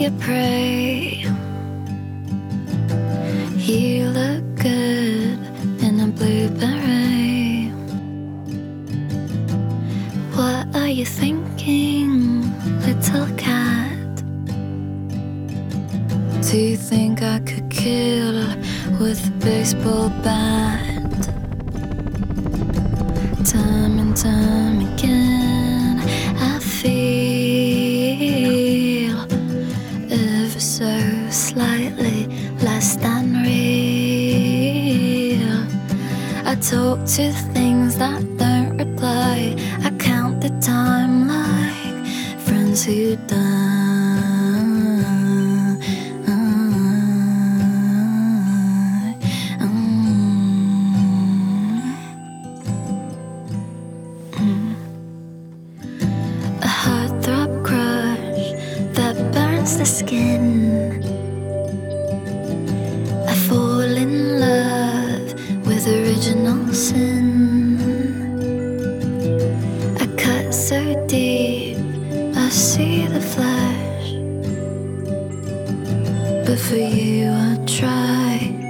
your prey. You look good in a blue beret. What are you thinking, little cat? Do you think I could kill with a baseball bat? Time and time again I feel ever so slightly less than real. I talk to things that don't reply. I count the time like friends who die. A heartthrob crush that burns the skin. I fall in love with original sin. I cut so deep, I see the flash. But for you I try.